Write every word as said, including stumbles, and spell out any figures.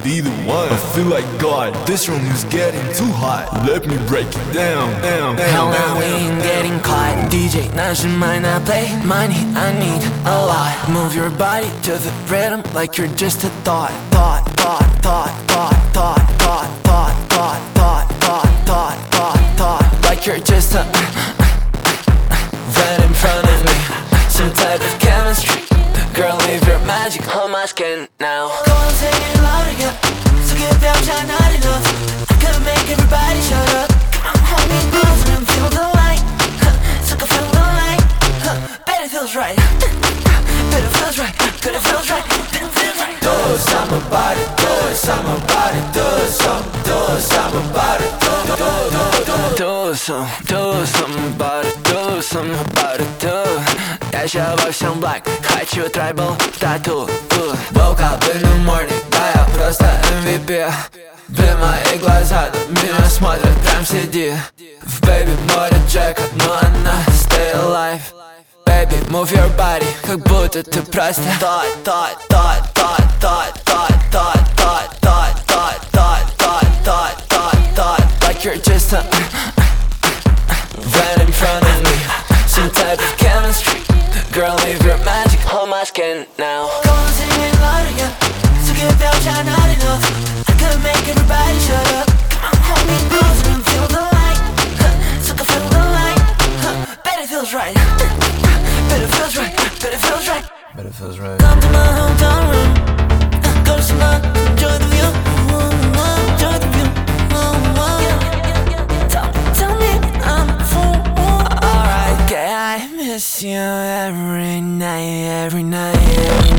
be the one. I feel like God, this room is getting too hot. Let me break it down, down, down. Hell no, we ain't getting caught. D J, нажимай на play. Money, I need a lot. Move your body to the rhythm like you're just a thought. Thought, thought, thought, thought, thought, thought, thought, thought, thought, thought, thought, thought, thought. Like you're just a right in front of me. Some type of chemistry. Girl, leave your magic on my skin now. Go on, say it louder, yeah. So get down, shine not enough. I could make everybody shut up. Come on, hold me close and feel the light. So I feel the light. Bet it feels right. Bet it feels right. Bet it feels right. Bet it feels right. Do something about it. Do something about it. Do something. Do something about it. Do do do do. Do some, do something about it. Do something about it. Do. Я ща всем black. Хочу tribal tattoo. Woke up in the morning, да я просто эм ви пи. Блин, мои глаза на меня смотрят, прям сиди. В baby море Джека, но она stay alive. Baby, move your body, как будто ты просто Thought, thought, thought, thought, thought, thought, thought, thought, thought, thought, thought, thought, thought, thought, thought. Like you're just a right in front of me. Some type of chemistry. Girl, leave your magic on my skin now. Go on, sing it louder, yeah. So get down, shine not enough. I could make everybody shut up. Come on, hold me close and feel the light. So I feel the light. Bet it feels right. Bet it feels right. Bet it feels right. Bet it feels right. Come to my hometown room. Go to Simone, enjoy the view. Enjoy the view. Tell, tell me I'm a fool. Alright, okay, I miss you every night, every night, every night.